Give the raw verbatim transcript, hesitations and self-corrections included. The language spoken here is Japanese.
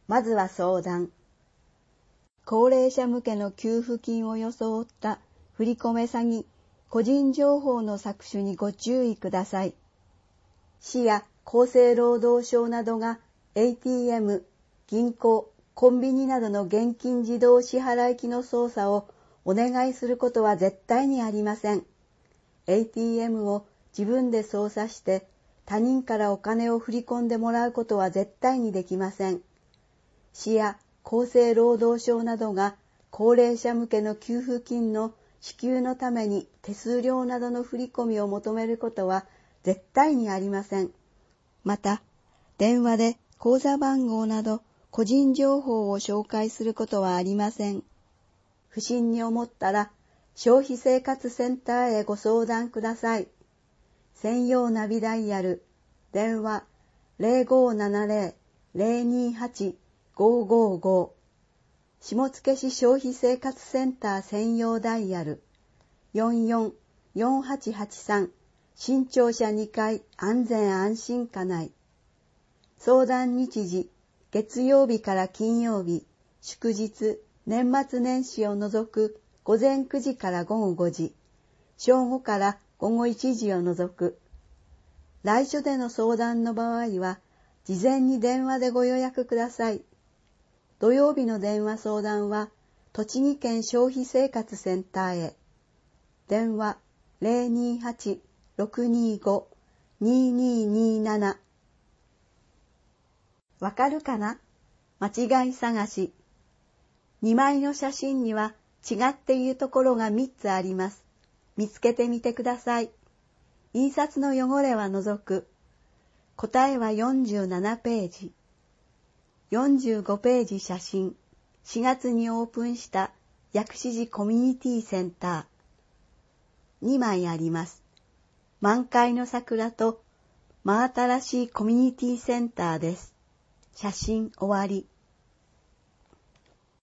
まずは相談。高齢者向けの給付金を装った振り込め詐欺、個人情報の搾取にご注意ください。市や厚生労働省などが エーティーエム、銀行、コンビニなどの現金自動支払機の操作をお願いすることは絶対にありません。エーティーエム を自分で操作して他人からお金を振り込んでもらうことは絶対にできません。市や厚生労働省などが高齢者向けの給付金の支給のために手数料などの振り込みを求めることは絶対にありません。また、電話で口座番号など個人情報を紹介することはありません。不審に思ったら消費生活センターへご相談ください。専用ナビダイヤル、電話 ゼロごななゼロ ゼロにはち ごごご、下野市消費生活センター専用ダイヤルよんよん よんはちはちさん、新庁舎にかい安全安心課内。相談日時、月曜日から金曜日、祝日、年末年始を除く午前くじから午後ごじ、正午から午後いちじを除く。来所での相談の場合は、事前に電話でご予約ください。土曜日の電話相談は、栃木県消費生活センターへ。電話 ゼロにはち ろくにご ににになな。わかるかな？間違い探し。にまいの写真には違っているところがみっつあります。見つけてみてください。印刷の汚れは除く。答えはよんじゅうななページ。よんじゅうごページ写真。しがつにオープンした薬師寺コミュニティセンター。にまいあります。満開の桜と真新しいコミュニティセンターです。写真終わり。